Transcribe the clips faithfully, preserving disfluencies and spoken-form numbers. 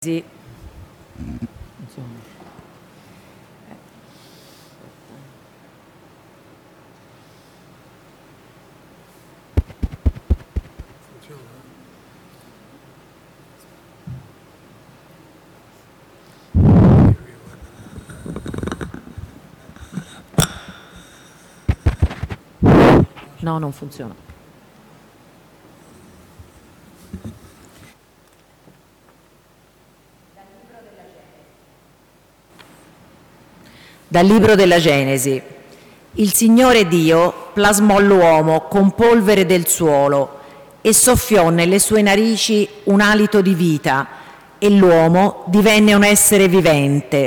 Sì. No, non funziona. Dal libro della Genesi. Il Signore Dio plasmò l'uomo con polvere del suolo e soffiò nelle sue narici un alito di vita e l'uomo divenne un essere vivente.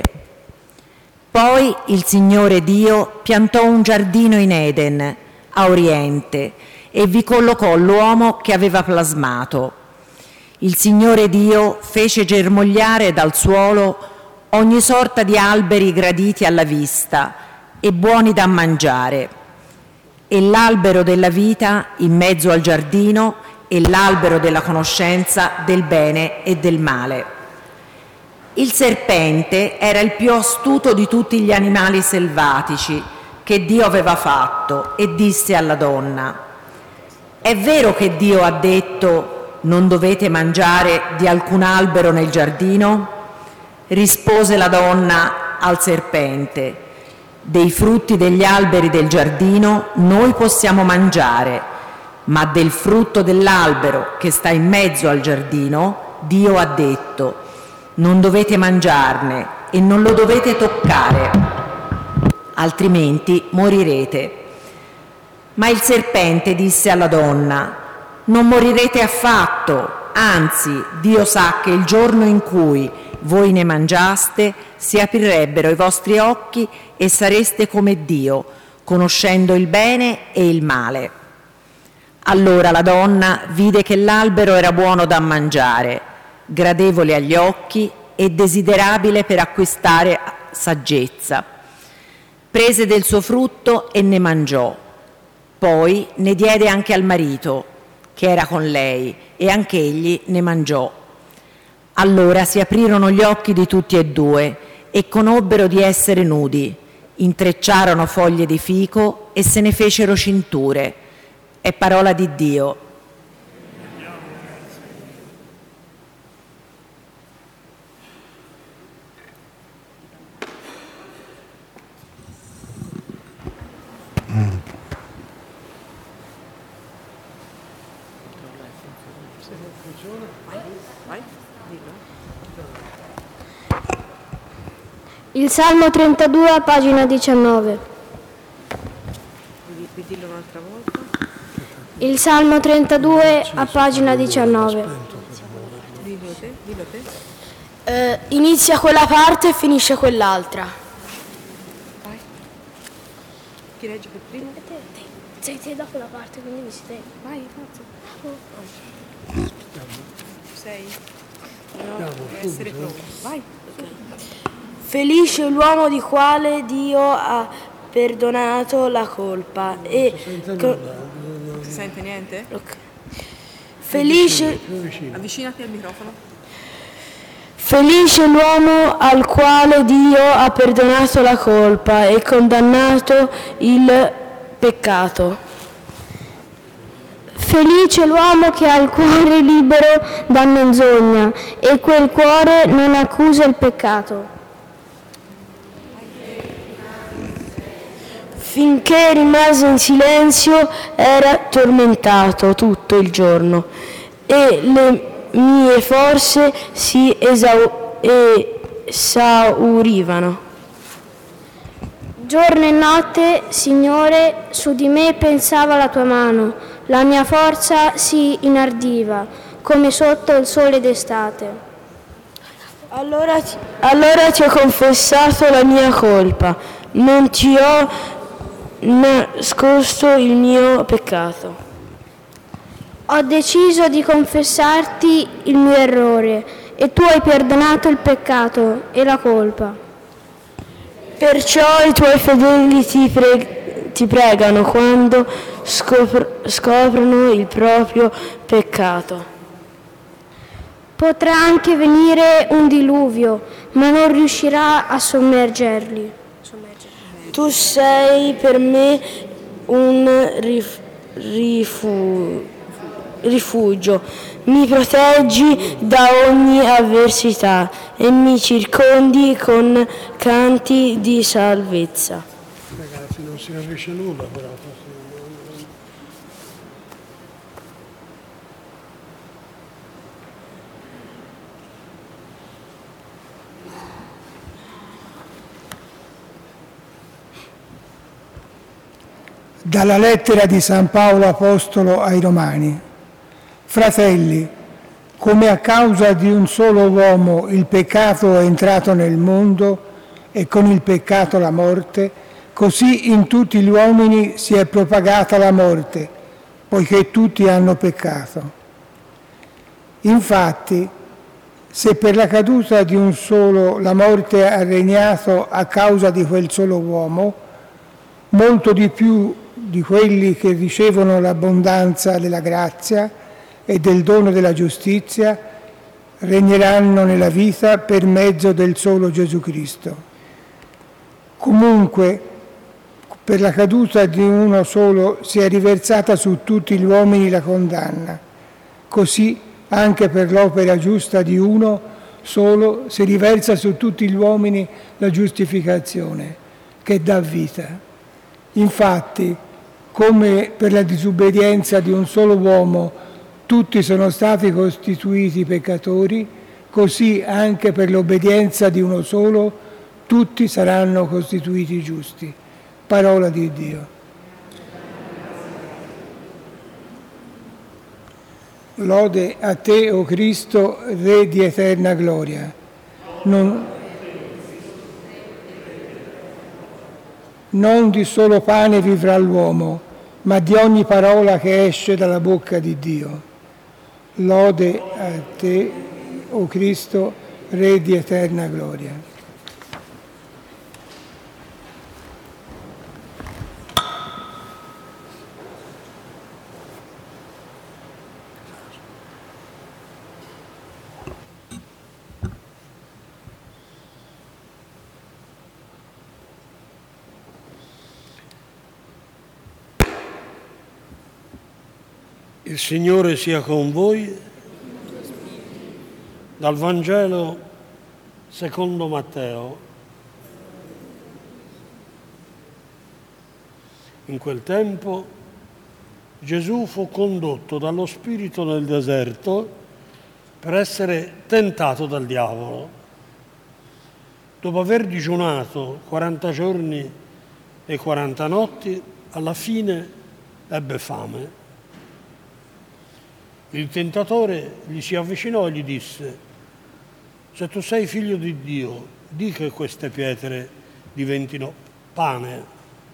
Poi il Signore Dio piantò un giardino in Eden, a oriente, e vi collocò l'uomo che aveva plasmato. Il Signore Dio fece germogliare dal suolo ogni sorta di alberi graditi alla vista e buoni da mangiare, e l'albero della vita in mezzo al giardino e l'albero della conoscenza del bene e del male. Il serpente era il più astuto di tutti gli animali selvatici che Dio aveva fatto e disse alla donna: «È vero che Dio ha detto: non dovete mangiare di alcun albero nel giardino?» Rispose la donna al serpente: «Dei frutti degli alberi del giardino noi possiamo mangiare, ma del frutto dell'albero che sta in mezzo al giardino Dio ha detto: non dovete mangiarne e non lo dovete toccare, altrimenti morirete». Ma il serpente disse alla donna: «Non morirete affatto, anzi Dio sa che il giorno in cui voi ne mangiaste si aprirebbero i vostri occhi e sareste come Dio, conoscendo il bene e il male». Allora la donna vide che l'albero era buono da mangiare, gradevole agli occhi e desiderabile per acquistare saggezza. Prese del suo frutto e ne mangiò. Poi ne diede anche al marito, che era con lei, e anch'egli ne mangiò. Allora si aprirono gli occhi di tutti e due e conobbero di essere nudi, intrecciarono foglie di fico e se ne fecero cinture. È parola di Dio. Il Salmo trentadue, pagina diciannove. Dillo un'altra volta. Il Salmo trentadue, a pagina diciannove. Dillo te, dillo te. Eh, inizia quella parte e finisce quell'altra. Vai. Chi legge per primo? Te, te. Sei te da quella parte, quindi mi sei te. Vai, forza. Sei? No, deve essere pronto. Vai. Felice l'uomo di quale Dio ha perdonato la colpa. E Non si sente co- nulla. Non si sente niente? Ok. Felice, Più vicino. Avvicinati al microfono. felice l'uomo al quale Dio ha perdonato la colpa e condannato il peccato. Felice l'uomo che ha il cuore libero da menzogna e quel cuore non accusa il peccato. Finché rimase in silenzio era tormentato tutto il giorno e le mie forze si esau- esaurivano. Giorno e notte, Signore, su di me pensava la tua mano, la mia forza si inardiva come sotto il sole d'estate. Allora ti, allora ti ho confessato la mia colpa, non ti ho nascosto il mio peccato. Ho deciso di confessarti il mio errore e tu hai perdonato il peccato e la colpa. Perciò i tuoi fedeli ti, pre- ti pregano quando scopr- scoprono il proprio peccato. Potrà anche venire un diluvio, ma non riuscirà a sommergerli. Tu sei per me un rif- rifu- rifugio, mi proteggi da ogni avversità e mi circondi con canti di salvezza. Ragazzi, non si capisce nulla però. Dalla lettera di San Paolo Apostolo ai Romani. Fratelli, come a causa di un solo uomo il peccato è entrato nel mondo e con il peccato la morte, così in tutti gli uomini si è propagata la morte, poiché tutti hanno peccato. Infatti, se per la caduta di un solo la morte ha regnato a causa di quel solo uomo, molto di più di quelli che ricevono l'abbondanza della grazia e del dono della giustizia regneranno nella vita per mezzo del solo Gesù Cristo. Comunque, per la caduta di uno solo si è riversata su tutti gli uomini la condanna, così anche per l'opera giusta di uno solo si riversa su tutti gli uomini la giustificazione, che dà vita. Infatti, come per la disobbedienza di un solo uomo tutti sono stati costituiti peccatori, così anche per l'obbedienza di uno solo tutti saranno costituiti giusti. Parola di Dio. Lode a te, o Cristo, Re di eterna gloria. Non, non di solo pane vivrà l'uomo, ma di ogni parola che esce dalla bocca di Dio. Lode a te, o Cristo, Re di eterna gloria. Il Signore sia con voi. Dal Vangelo secondo Matteo. In quel tempo Gesù fu condotto dallo Spirito nel deserto per essere tentato dal diavolo. Dopo aver digiunato quaranta giorni e quaranta notti, alla fine ebbe fame. Il tentatore gli si avvicinò e gli disse: se tu sei figlio di Dio, di che queste pietre diventino pane.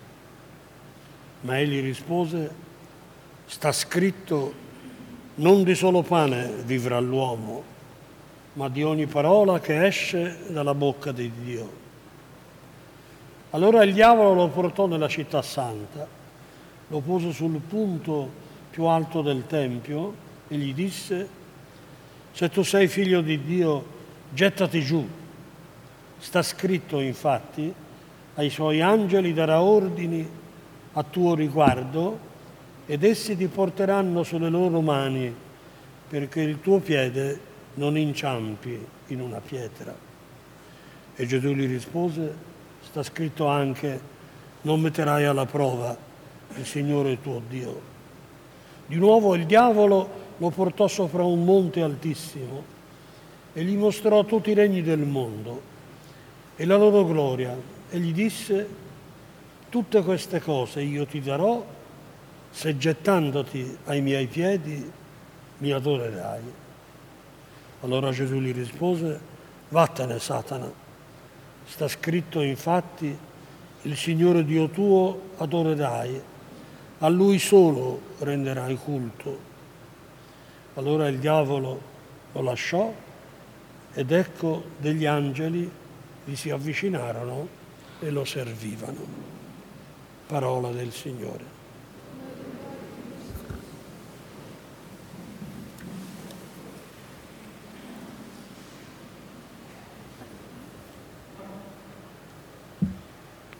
Ma egli rispose: sta scritto, non di solo pane vivrà l'uomo, ma di ogni parola che esce dalla bocca di Dio. Allora il diavolo lo portò nella città santa, lo pose sul punto più alto del tempio e gli disse: se tu sei figlio di Dio, gettati giù. Sta scritto, infatti, ai suoi angeli darà ordini a tuo riguardo ed essi ti porteranno sulle loro mani perché il tuo piede non inciampi in una pietra. E Gesù gli rispose: sta scritto anche, non metterai alla prova il Signore tuo Dio. Di nuovo il diavolo lo portò sopra un monte altissimo e gli mostrò tutti i regni del mondo e la loro gloria e gli disse: tutte queste cose io ti darò se gettandoti ai miei piedi mi adorerai. Allora Gesù gli rispose: vattene, Satana, sta scritto infatti, il Signore Dio tuo adorerai, a Lui solo renderai culto. Allora il diavolo lo lasciò ed ecco degli angeli gli si avvicinarono e lo servivano. Parola del Signore.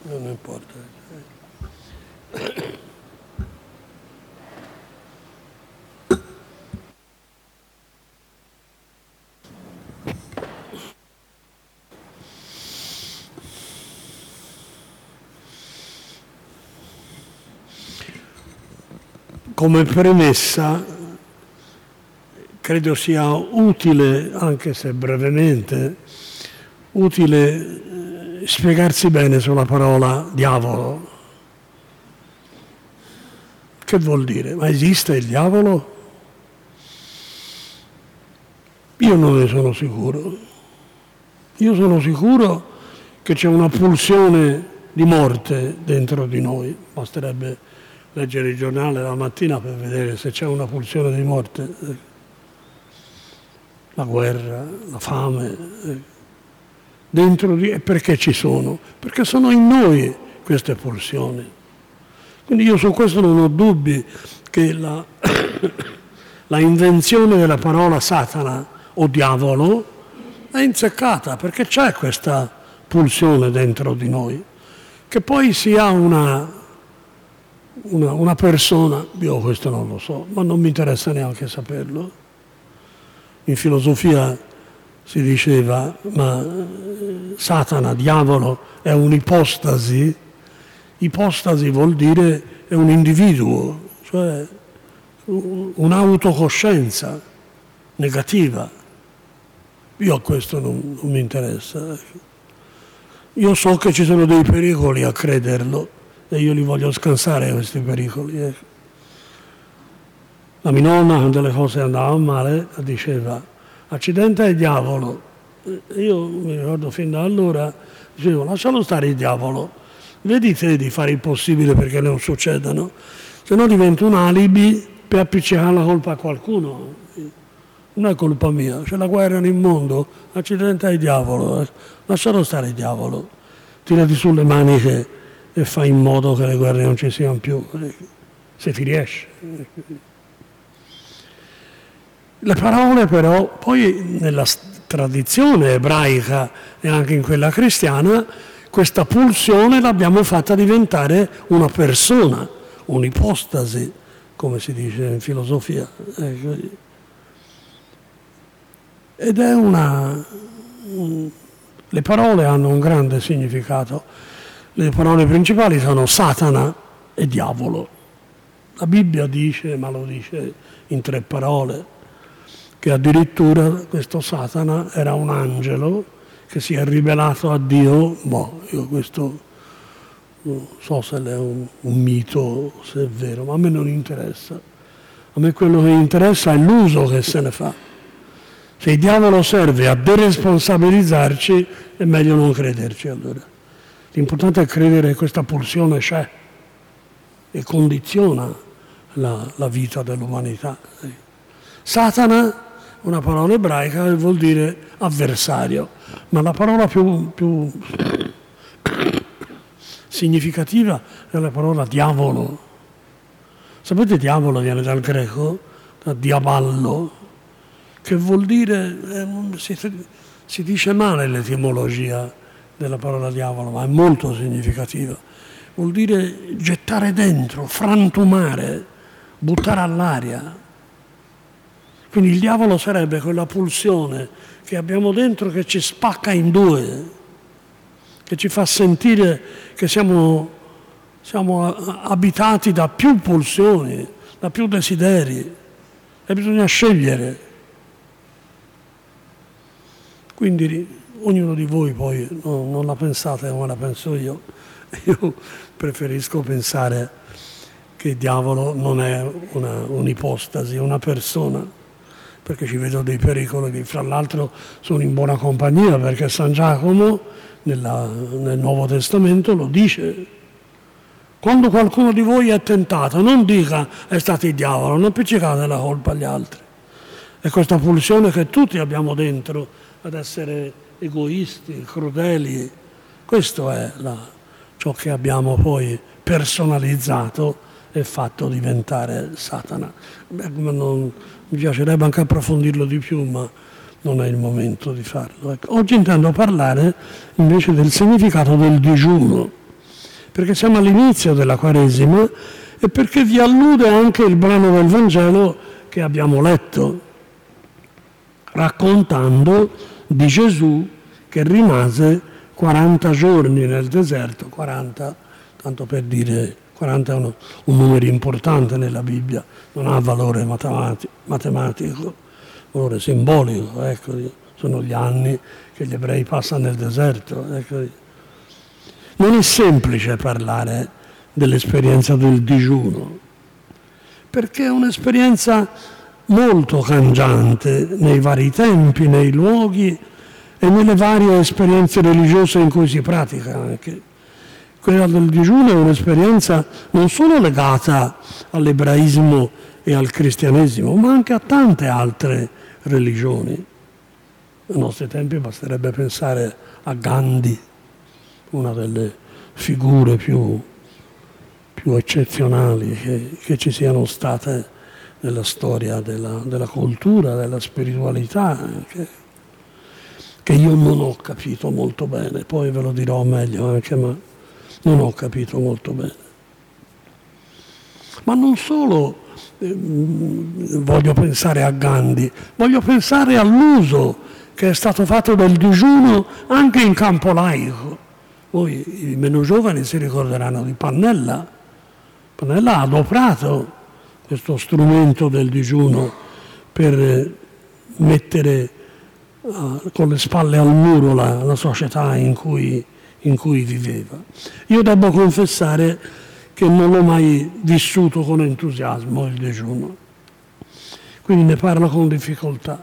non importa. Come premessa, credo sia utile, anche se brevemente, utile spiegarsi bene sulla parola diavolo. Che vuol dire? Ma esiste il diavolo? Io non ne sono sicuro. Io sono sicuro che c'è una pulsione di morte dentro di noi. Basterebbe leggere il giornale la mattina per vedere se c'è una pulsione di morte. La guerra, la fame, dentro di... E perché ci sono? Perché sono in noi queste pulsioni. Quindi io su questo non ho dubbi che la, la invenzione della parola Satana o diavolo è inzeccata, perché c'è questa pulsione dentro di noi. Che poi sia una... Una, una persona, io questo non lo so, ma non mi interessa neanche saperlo. In filosofia si diceva, ma Satana, diavolo, è un'ipostasi. Ipostasi vuol dire è un individuo, cioè un'autocoscienza negativa. Io a questo non, non mi interessa. Io so che ci sono dei pericoli a crederlo, e io li voglio scansare questi pericoli. Eh. La mia nonna, quando le cose andavano male, diceva, accidente al diavolo. E io mi ricordo fin da allora, dicevo, lascialo stare il diavolo, vedi te di fare il possibile perché non succedano, se no diventa un alibi per appiccicare la colpa a qualcuno. Non è colpa mia, c'è la guerra nel mondo, accidente al diavolo, lascialo stare il diavolo, tirati sulle maniche e fai in modo che le guerre non ci siano più, se ti riesce. Le parole però, poi nella tradizione ebraica e anche in quella cristiana, questa pulsione l'abbiamo fatta diventare una persona, un'ipostasi, come si dice in filosofia. Ed è una... Le parole hanno un grande significato. Le parole principali sono Satana e diavolo. La Bibbia dice, ma lo dice in tre parole, che addirittura questo Satana era un angelo che si è ribelato a Dio. Boh, io questo non so se è un, un mito, se è vero, ma a me non interessa. A me quello che interessa è l'uso che se ne fa. Se il diavolo serve a deresponsabilizzarci, è meglio non crederci allora. L'importante è credere che questa pulsione c'è e condiziona la, la vita dell'umanità. Satana, una parola ebraica che vuol dire avversario, ma la parola più, più significativa è la parola diavolo. Sapete, diavolo viene dal greco, da diaballo, che vuol dire, eh, si, si dice male l'etimologia della parola diavolo, ma è molto significativa. Vuol dire gettare dentro, frantumare, buttare all'aria. Quindi il diavolo sarebbe quella pulsione che abbiamo dentro che ci spacca in due, che ci fa sentire che siamo, siamo abitati da più pulsioni, da più desideri, e bisogna scegliere. Quindi ognuno di voi poi non, non la pensate come la penso io. Io preferisco pensare che il diavolo non è una, un'ipostasi, una persona, perché ci vedo dei pericoli che fra l'altro sono in buona compagnia, perché San Giacomo nella, nel Nuovo Testamento lo dice. Quando qualcuno di voi è tentato, non dica è stato il diavolo, non appiccicate la colpa agli altri. È questa pulsione che tutti abbiamo dentro ad essere egoisti, crudeli. Questo è la, ciò che abbiamo poi personalizzato e fatto diventare Satana. Beh, non, mi piacerebbe anche approfondirlo di più, ma non è il momento di farlo. Ecco. Oggi intendo parlare invece del significato del digiuno. perché siamo all'inizio della Quaresima e perché vi allude anche il brano del Vangelo che abbiamo letto, raccontando di Gesù che rimase quaranta giorni nel deserto, quaranta, tanto per dire, quaranta è un, un numero importante nella Bibbia, non ha valore matematico, matematico valore simbolico, ecco, sono gli anni che gli ebrei passano nel deserto. Ecco. Non è semplice parlare dell'esperienza del digiuno, perché è un'esperienza molto cangiante nei vari tempi, nei luoghi e nelle varie esperienze religiose in cui si pratica anche. Quella del digiuno è un'esperienza non solo legata all'ebraismo e al cristianesimo, ma anche a tante altre religioni. Nei nostri tempi basterebbe pensare a Gandhi, una delle figure più, più eccezionali che, che ci siano state nella storia della, della cultura, della spiritualità, che, che io non ho capito molto bene, poi ve lo dirò meglio anche, ma non ho capito molto bene. Ma non solo eh, voglio pensare a Gandhi, voglio pensare all'uso che è stato fatto del digiuno anche in campo laico. Voi, i meno giovani, si ricorderanno di Pannella. Pannella ha adoperato questo strumento del digiuno per mettere uh, con le spalle al muro la, la società in cui, in cui viveva. Io devo confessare che non l'ho mai vissuto con entusiasmo il digiuno, quindi ne parlo con difficoltà.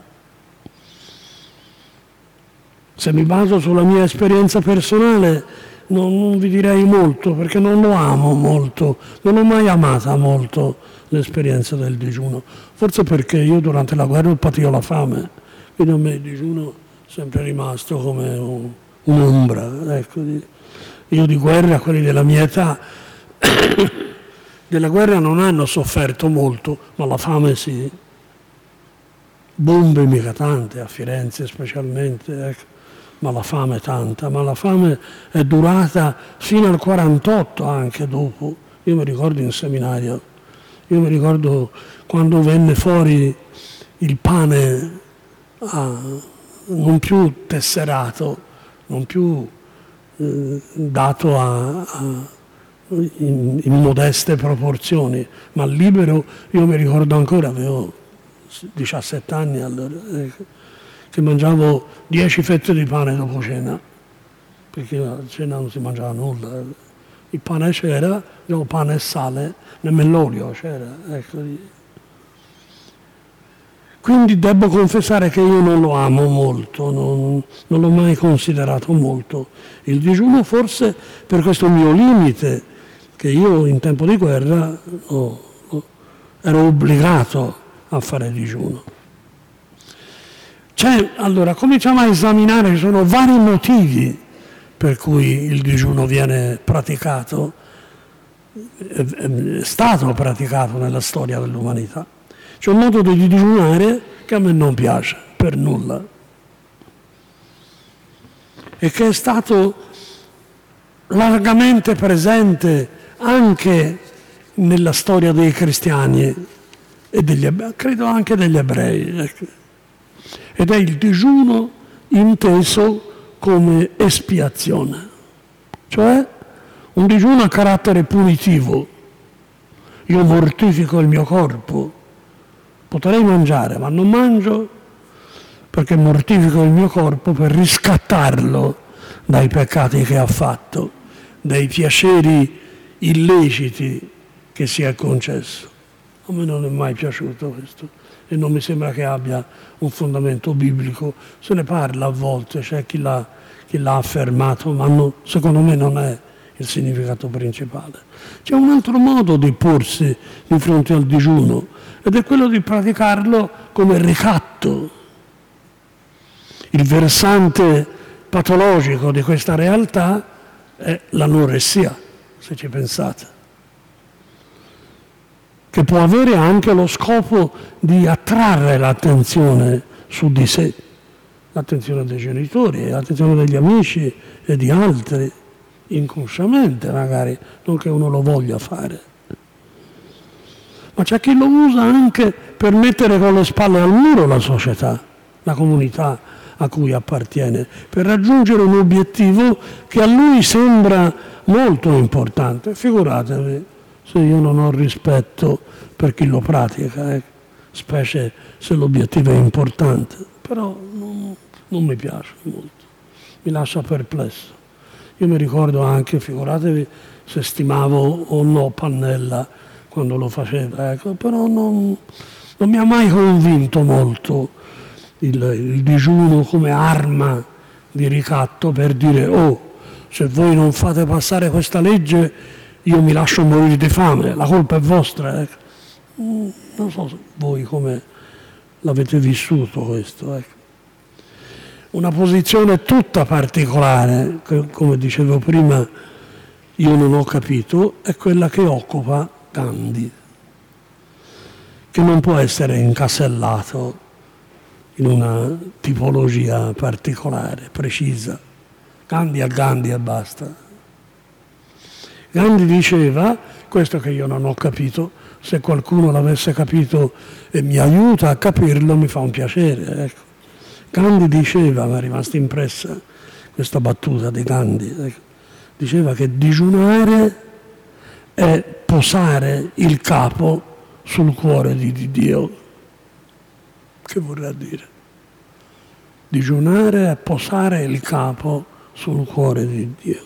Se mi baso sulla mia esperienza personale non, non vi direi molto, perché non lo amo molto, non ho mai amata molto l'esperienza del digiuno, forse perché io durante la guerra ho patito la fame, quindi a me il digiuno è sempre rimasto come un, un'ombra. Ecco. Io di guerra, quelli della mia età, della guerra non hanno sofferto molto, ma la fame sì. Bombe mica tante, a Firenze specialmente, ecco. Ma la fame tanta, ma la fame è durata fino al quarantotto anche dopo. Io mi ricordo in seminario, io mi ricordo quando venne fuori il pane ah, non più tesserato, non più eh, dato a, a, in, in modeste proporzioni, ma libero. Io mi ricordo ancora, avevo diciassette anni allora, ecco, che mangiavo dieci fette di pane dopo cena, perché a cena non si mangiava nulla. Il pane c'era, no, pane e sale, nemmeno l'olio c'era. Ecco. Quindi devo confessare che io non lo amo molto, non, non l'ho mai considerato molto. Il digiuno forse per questo mio limite, che io in tempo di guerra oh, oh, ero obbligato a fare digiuno. C'è, allora, cominciamo a esaminare, ci sono vari motivi per cui il digiuno viene praticato, è stato praticato nella storia dell'umanità. C'è un modo di digiunare che a me non piace, per nulla, e che è stato largamente presente anche nella storia dei cristiani e degli ebrei, credo anche degli ebrei, ed è il digiuno inteso come espiazione, cioè un digiuno a carattere punitivo. Io mortifico il mio corpo, potrei mangiare, ma non mangio perché mortifico il mio corpo per riscattarlo dai peccati che ha fatto, dai piaceri illeciti che si è concesso. A me non è mai piaciuto questo e non mi sembra che abbia un fondamento biblico. Se ne parla a volte, c'è chi l'ha, chi l'ha affermato, ma no, secondo me non è il significato principale. C'è un altro modo di porsi di fronte al digiuno ed è quello di praticarlo come ricatto. Il versante patologico di questa realtà è l'anoressia, se ci pensate, che può avere anche lo scopo di attrarre l'attenzione su di sé, l'attenzione dei genitori, l'attenzione degli amici e di altri, inconsciamente magari, non che uno lo voglia fare. Ma c'è chi lo usa anche per mettere con le spalle al muro la società, la comunità a cui appartiene, per raggiungere un obiettivo che a lui sembra molto importante. Figuratevi se io non ho rispetto per chi lo pratica, eh, specie se l'obiettivo è importante, però non, non mi piace molto, mi lascia perplesso. Io mi ricordo anche, figuratevi se stimavo o no Pannella quando lo faceva, ecco, però non, non mi ha mai convinto molto il, il digiuno come arma di ricatto per dire oh, se voi non fate passare questa legge io mi lascio morire di fame, la colpa è vostra. Ecco. Non so voi come l'avete vissuto questo. Ecco. Una posizione tutta particolare, che, come dicevo prima, io non ho capito, è quella che occupa Gandhi, che non può essere incasellato in una tipologia particolare, precisa. Gandhi a Gandhi e basta. Gandhi diceva, questo che io non ho capito, se qualcuno l'avesse capito e mi aiuta a capirlo mi fa un piacere. Ecco. Gandhi diceva, mi è rimasta impressa questa battuta di Gandhi, ecco, diceva che digiunare è posare il capo sul cuore di, di Dio. Che vorrà dire? Digiunare è posare il capo sul cuore di Dio.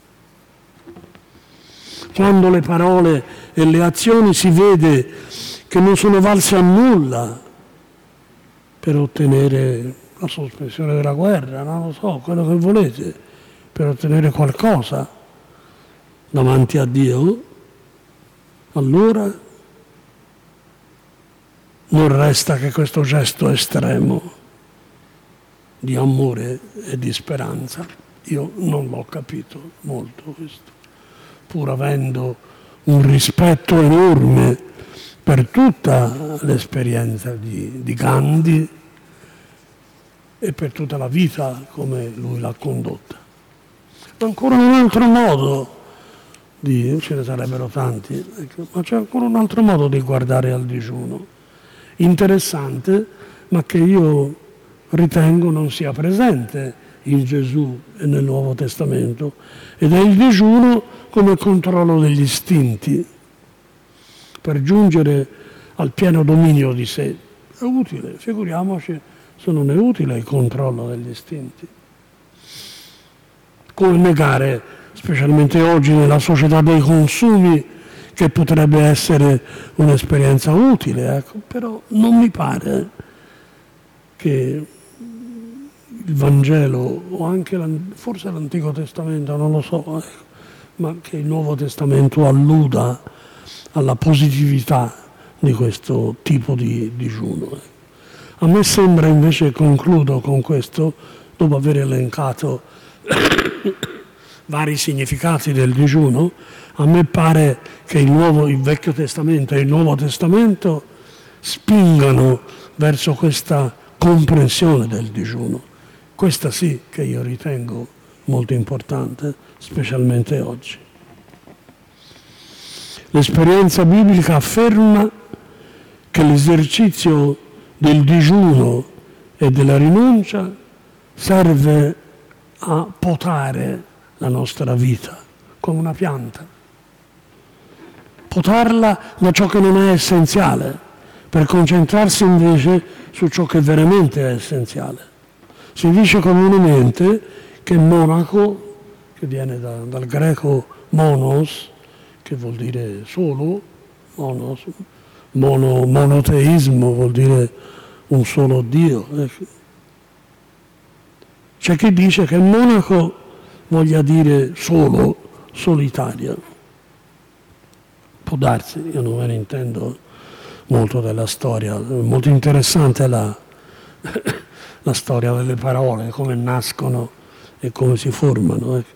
Quando le parole e le azioni si vede che non sono valse a nulla per ottenere la sospensione della guerra, non lo so, quello che volete, per ottenere qualcosa davanti a Dio, allora non resta che questo gesto estremo di amore e di speranza. Io non l'ho capito molto questo, pur avendo un rispetto enorme per tutta l'esperienza di, di Gandhi e per tutta la vita come lui l'ha condotta. Ancora un altro modo di, ce ne sarebbero tanti, ecco, ma c'è ancora un altro modo di guardare al digiuno, interessante, ma che io ritengo non sia presente in Gesù e nel Nuovo Testamento, ed è il digiuno come controllo degli istinti per giungere al pieno dominio di sé. È utile, figuriamoci se non è utile il controllo degli istinti. Come negare, specialmente oggi nella società dei consumi, che potrebbe essere un'esperienza utile, ecco. Però non mi pare che il Vangelo o anche forse l'Antico Testamento, non lo so, ecco, ma che il Nuovo Testamento alluda alla positività di questo tipo di digiuno. A me sembra invece, concludo con questo, dopo aver elencato vari significati del digiuno, a me pare che il, nuovo, il Vecchio Testamento e il Nuovo Testamento spingano verso questa comprensione del digiuno. Questa sì che io ritengo molto importante, specialmente oggi. L'esperienza biblica afferma che l'esercizio del digiuno e della rinuncia serve a potare la nostra vita come una pianta. Potarla da ciò che non è essenziale, per concentrarsi invece su ciò che veramente è essenziale. Si dice comunemente che monaco, che viene da, dal greco monos, che vuol dire solo, monos, mono, monoteismo vuol dire un solo Dio. C'è chi dice che monaco voglia dire solo, solitario. Può darsi, io non me ne intendo molto della storia, molto interessante la, la storia delle parole, come nascono e come si formano. Eh.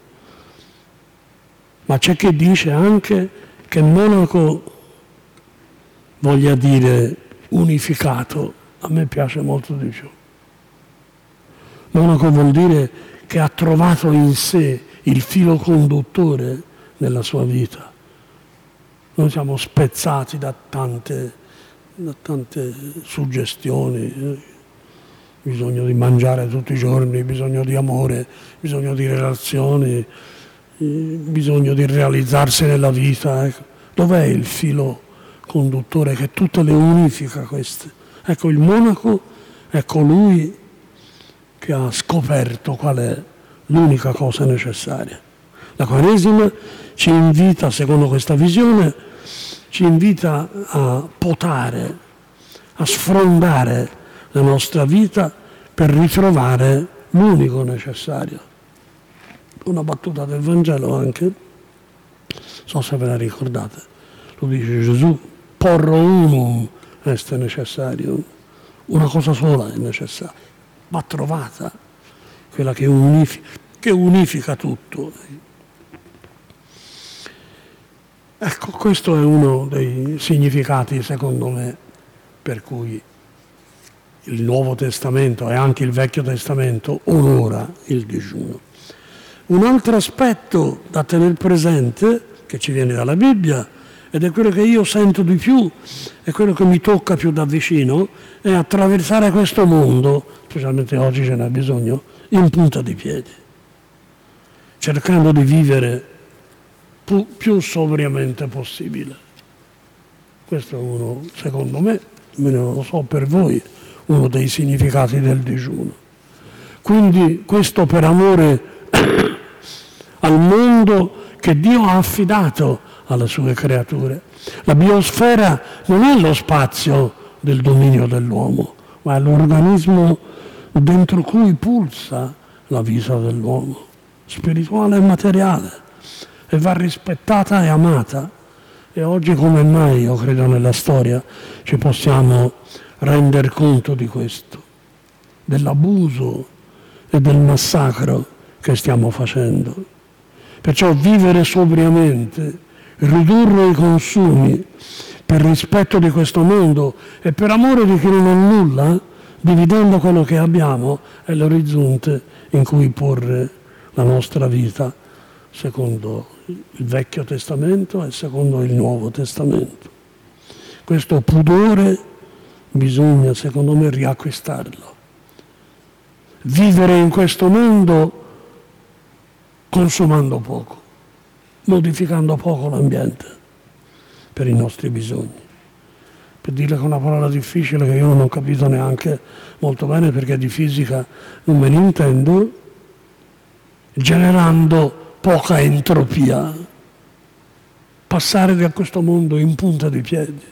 Ma c'è chi dice anche che monaco voglia dire unificato, a me piace molto di più. Monaco vuol dire che ha trovato in sé il filo conduttore nella sua vita. Noi siamo spezzati da tante, da tante suggestioni, bisogno di mangiare tutti i giorni, bisogno di amore, bisogno di relazioni, bisogno di realizzarsi nella vita. Ecco. Dov'è il filo conduttore che tutte le unifica queste? Ecco, il monaco è colui che ha scoperto qual è l'unica cosa necessaria. La Quaresima ci invita, secondo questa visione, ci invita a potare, a sfrondare la nostra vita per ritrovare l'unico necessario. Una battuta del Vangelo anche, non so se ve la ricordate, lo dice Gesù, porro unum est necessario, una cosa sola è necessaria, va trovata, quella che unifica, che unifica tutto. Ecco, questo è uno dei significati, secondo me, per cui il Nuovo Testamento e anche il Vecchio Testamento onora il digiuno. Un altro aspetto da tenere presente, che ci viene dalla Bibbia, ed è quello che io sento di più, è quello che mi tocca più da vicino, è attraversare questo mondo, specialmente oggi ce n'è bisogno, in punta di piedi, cercando di vivere più sobriamente possibile. Questo è uno, secondo me, me lo so per voi, uno dei significati del digiuno. Quindi questo per amore al mondo che Dio ha affidato alle sue creature. La biosfera non è lo spazio del dominio dell'uomo, ma è l'organismo dentro cui pulsa la vita dell'uomo, spirituale e materiale, e va rispettata e amata. E oggi come mai, io credo nella storia, ci possiamo rendere conto di questo, dell'abuso e del massacro che stiamo facendo. Perciò vivere sobriamente, ridurre i consumi per rispetto di questo mondo e per amore di chi non ha nulla, dividendo quello che abbiamo, è l'orizzonte in cui porre la nostra vita secondo il Vecchio Testamento e secondo il Nuovo Testamento. Questo pudore bisogna, secondo me, riacquistarlo. Vivere in questo mondo consumando poco, modificando poco l'ambiente per i nostri bisogni. Per dirla con una parola difficile che io non ho capito neanche molto bene perché di fisica non me ne intendo, generando poca entropia, passare da questo mondo in punta di piedi,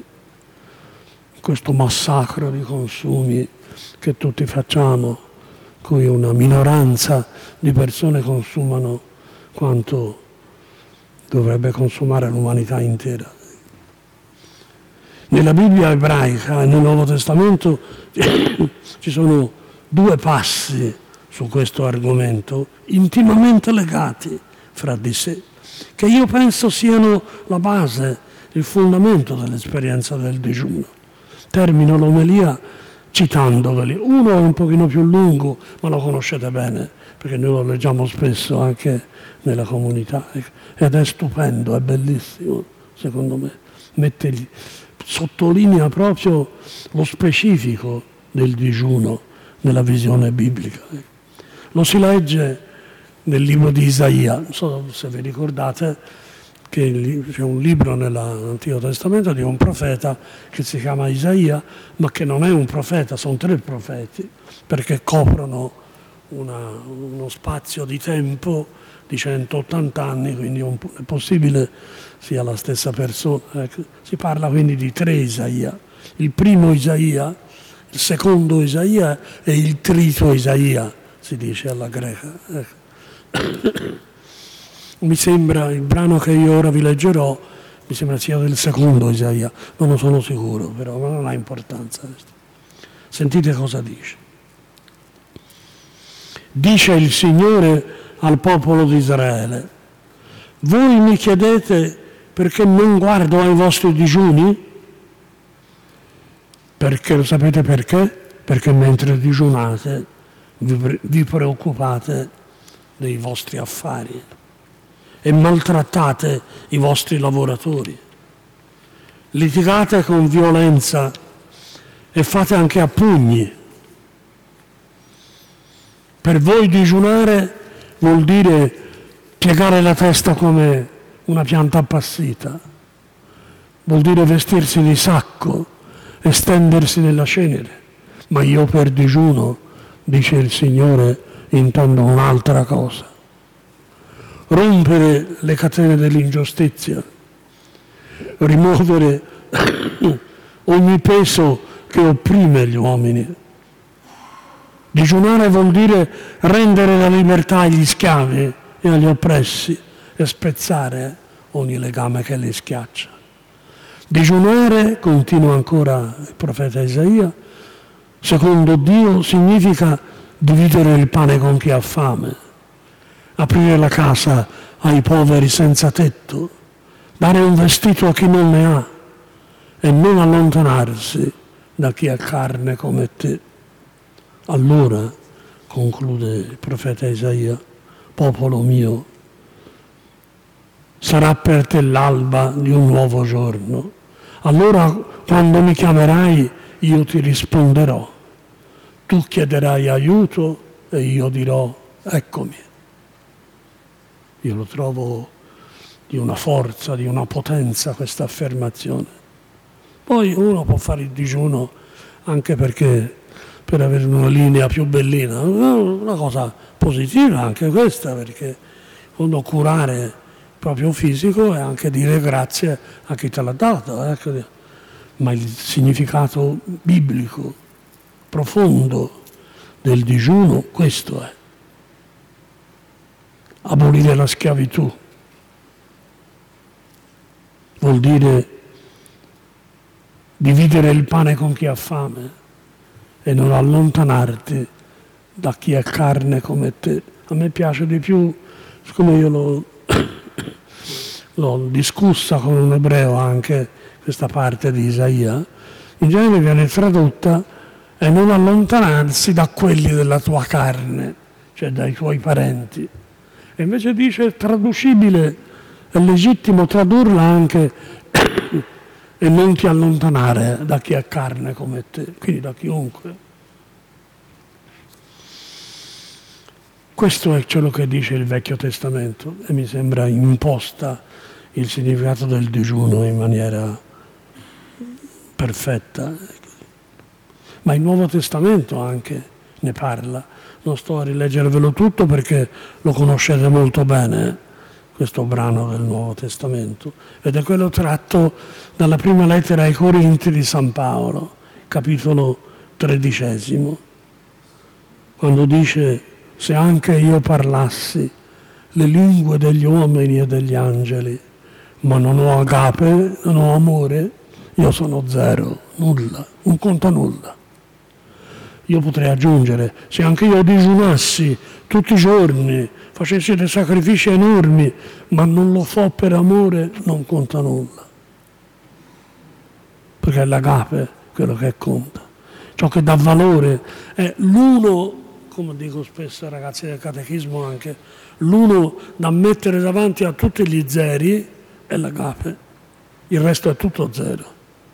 questo massacro di consumi che tutti facciamo, cui una minoranza di persone consumano quanto dovrebbe consumare l'umanità intera. Nella Bibbia ebraica e nel Nuovo Testamento ci sono due passi su questo argomento intimamente legati fra di sé, che io penso siano la base, il fondamento dell'esperienza del digiuno. Termino l'omelia citandoveli. Uno è un pochino più lungo, ma lo conoscete bene, perché noi lo leggiamo spesso anche nella comunità, ed è stupendo, è bellissimo, secondo me. Mette, sottolinea proprio lo specifico del digiuno nella visione biblica. Lo si legge nel libro di Isaia, non so se vi ricordate che c'è un libro nell'Antico Testamento di un profeta che si chiama Isaia, ma che non è un profeta, sono tre profeti, perché coprono una, uno spazio di tempo di centottanta anni, quindi è possibile sia la stessa persona. Ecco. Si parla quindi di tre Isaia, il primo Isaia, il secondo Isaia e il trito Isaia, si dice alla greca. Ecco. Mi sembra, il brano che io ora vi leggerò, mi sembra sia del secondo Isaia, non ne sono sicuro, però non ha importanza. Sentite cosa dice. Dice il Signore al popolo di Israele: voi mi chiedete perché non guardo ai vostri digiuni? Perché, lo sapete perché? Perché mentre digiunate vi, vi preoccupate dei vostri affari. e maltrattate i vostri lavoratori. Litigate con violenza e fate anche a pugni. Per voi digiunare vuol dire piegare la testa come una pianta appassita, vuol dire vestirsi di sacco e stendersi nella cenere. Ma io per digiuno, dice il Signore, intendo un'altra cosa. Rompere le catene dell'ingiustizia, rimuovere ogni peso che opprime gli uomini. Digiunare vuol dire rendere la libertà agli schiavi e agli oppressi e spezzare ogni legame che li schiaccia. Digiunare, continua ancora il profeta Isaia, secondo Dio significa dividere il pane con chi ha fame, aprire la casa ai poveri senza tetto, dare un vestito a chi non ne ha e non allontanarsi da chi ha carne come te. Allora, conclude il profeta Isaia, popolo mio, sarà per te l'alba di un nuovo giorno. Allora, quando mi chiamerai, io ti risponderò. Tu chiederai aiuto e io dirò, eccomi. Io lo trovo di una forza, di una potenza questa affermazione. Poi uno può fare il digiuno anche perché per avere una linea più bellina, una cosa positiva anche questa, perché quando curare il proprio fisico è anche dire grazie a chi te l'ha dato, ecco. Ma il significato biblico profondo del digiuno questo è: abolire la schiavitù vuol dire dividere il pane con chi ha fame e non allontanarti da chi è carne come te. A me piace di più, siccome io l'ho, l'ho discussa con un ebreo anche questa parte di Isaia, in genere viene tradotta e non allontanarsi da quelli della tua carne, cioè dai tuoi parenti. E invece dice traducibile, è legittimo tradurla anche e non ti allontanare da chi è carne come te, quindi da chiunque. Questo è ciò che dice il Vecchio Testamento e mi sembra imposta il significato del digiuno in maniera perfetta. Ma il Nuovo Testamento anche ne parla. Non sto a rileggervelo tutto perché lo conoscete molto bene, questo brano del Nuovo Testamento, ed è quello tratto dalla prima lettera ai Corinti di San Paolo, capitolo tredicesimo, quando dice: se anche io parlassi le lingue degli uomini e degli angeli, ma non ho agape, non ho amore, io sono zero, nulla, non conta nulla. Io potrei aggiungere, se anche io digiunassi tutti i giorni, facessi dei sacrifici enormi, ma non lo fo per amore, non conta nulla. Perché è l'agape quello che conta. Ciò che dà valore è l'uno, come dico spesso ai ragazzi del catechismo anche, l'uno da mettere davanti a tutti gli zeri è l'agape, il resto è tutto zero.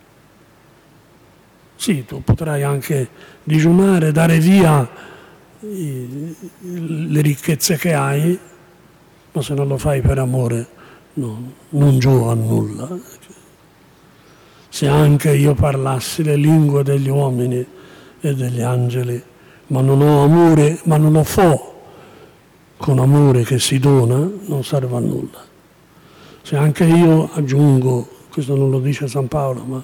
Sì, tu potrai anche digiunare, dare via i, le ricchezze che hai, ma se non lo fai per amore no, non giova a nulla. Se anche io parlassi le lingue degli uomini e degli angeli, ma non ho amore, ma non lo fo con amore che si dona, non serve a nulla. Se anche io aggiungo, questo non lo dice San Paolo, ma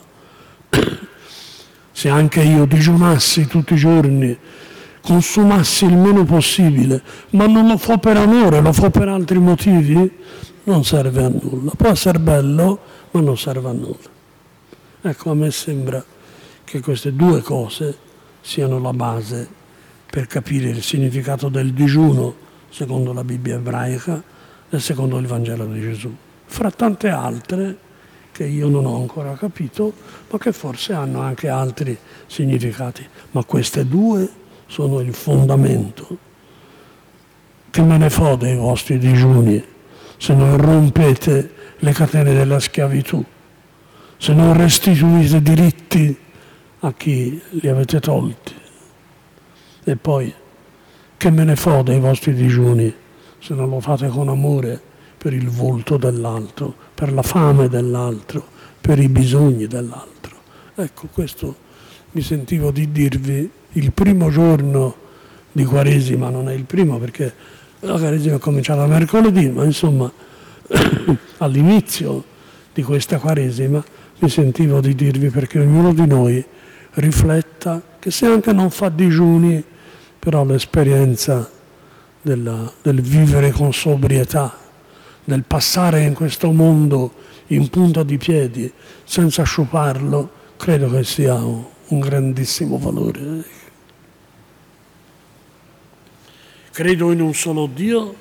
se anche io digiunassi tutti i giorni, consumassi il meno possibile, ma non lo fo per amore, lo fo per altri motivi, non serve a nulla. Può essere bello, ma non serve a nulla. Ecco, a me sembra che queste due cose siano la base per capire il significato del digiuno secondo la Bibbia ebraica e secondo il Vangelo di Gesù, fra tante altre che io non ho ancora capito, ma che forse hanno anche altri significati. Ma queste due sono il fondamento. Che me ne fo dei vostri digiuni se non rompete le catene della schiavitù, se non restituite diritti a chi li avete tolti. E poi, che me ne fo dei vostri digiuni se non lo fate con amore per il volto dell'altro, per la fame dell'altro, per i bisogni dell'altro. Ecco, questo mi sentivo di dirvi il primo giorno di Quaresima, non è il primo perché la Quaresima è cominciata mercoledì, ma insomma all'inizio di questa Quaresima mi sentivo di dirvi perché ognuno di noi rifletta che se anche non fa digiuni, però l'esperienza della, del vivere con sobrietà, del passare in questo mondo in punta di piedi senza sciuparlo, credo che sia un, un grandissimo valore. Credo in un solo Dio,